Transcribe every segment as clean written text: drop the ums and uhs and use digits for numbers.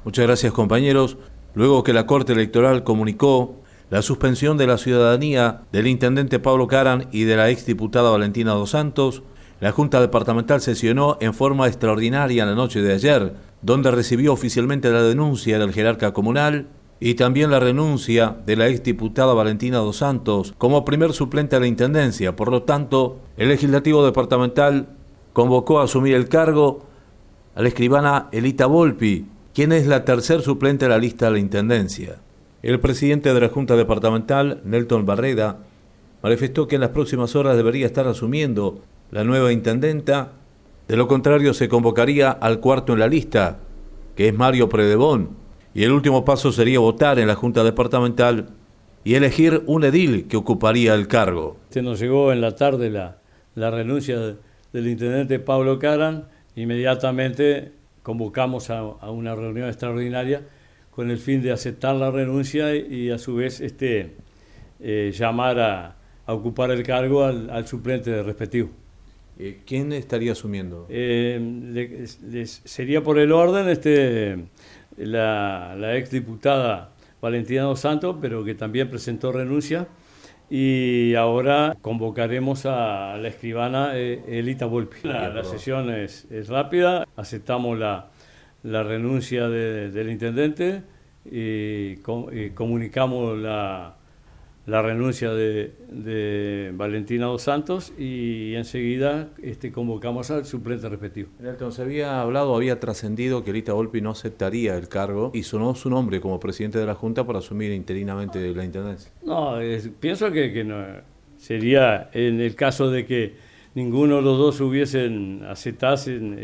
Muchas gracias, compañeros. Luego que la Corte Electoral comunicó la suspensión de la ciudadanía del intendente Pablo Caran y de la exdiputada Valentina Dos Santos, la Junta Departamental sesionó en forma extraordinaria la noche de ayer, donde recibió oficialmente la denuncia del jerarca comunal y también la renuncia de la exdiputada Valentina Dos Santos como primer suplente a la intendencia. Por lo tanto, el Legislativo Departamental convocó a asumir el cargo a la escribana Elita Volpi, quien es la tercer suplente a la lista de la intendencia. El presidente de la Junta Departamental, Nelton Barreda, manifestó que en las próximas horas debería estar asumiendo la nueva intendenta. De lo contrario, se convocaría al cuarto en la lista, que es Mario Predebón, y el último paso sería votar en la Junta Departamental y elegir un edil que ocuparía el cargo. Nos llegó en la tarde la renuncia del intendente Pablo Caran. Inmediatamente convocamos a una reunión extraordinaria con el fin de aceptar la renuncia y a su vez llamar a ocupar el cargo al suplente respectivo. ¿Quién estaría asumiendo? Sería por el orden la exdiputada Valentina Dos Santos, pero que también presentó renuncia, y ahora convocaremos a la escribana Elita Volpi. La sesión es rápida, aceptamos la renuncia del intendente y comunicamos la renuncia de Valentina Dos Santos y enseguida convocamos al suplente respectivo. Entonces había trascendido que Elita Volpi no aceptaría el cargo y sonó su nombre como presidente de la Junta para asumir interinamente la intendencia. No, pienso que no sería en el caso de que ninguno de los dos aceptasen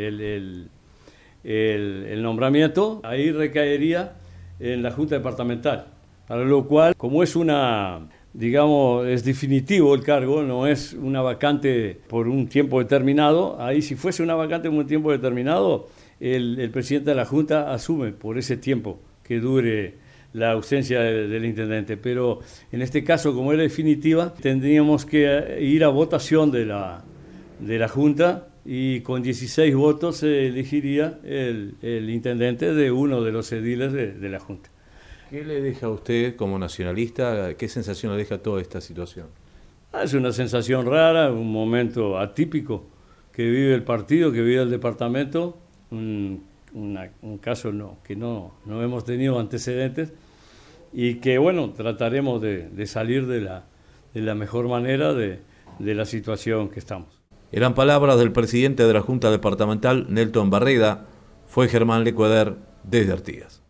el nombramiento, ahí recaería en la Junta Departamental. Para lo cual, como es es definitivo el cargo, no es una vacante por un tiempo determinado, ahí si fuese una vacante por un tiempo determinado, el presidente de la Junta asume por ese tiempo que dure la ausencia del intendente. Pero en este caso, como era definitiva, tendríamos que ir a votación de la Junta y con 16 votos se elegiría el intendente de uno de los ediles de la Junta. ¿Qué le deja a usted como nacionalista? ¿Qué sensación le deja toda esta situación? Es una sensación rara, un momento atípico que vive el partido, que vive el departamento, un caso que no hemos tenido antecedentes y que, bueno, trataremos de salir de la mejor manera de la situación que estamos. Eran palabras del presidente de la Junta Departamental, Nelton Barreda. Fue Germán Lecueder desde Artigas.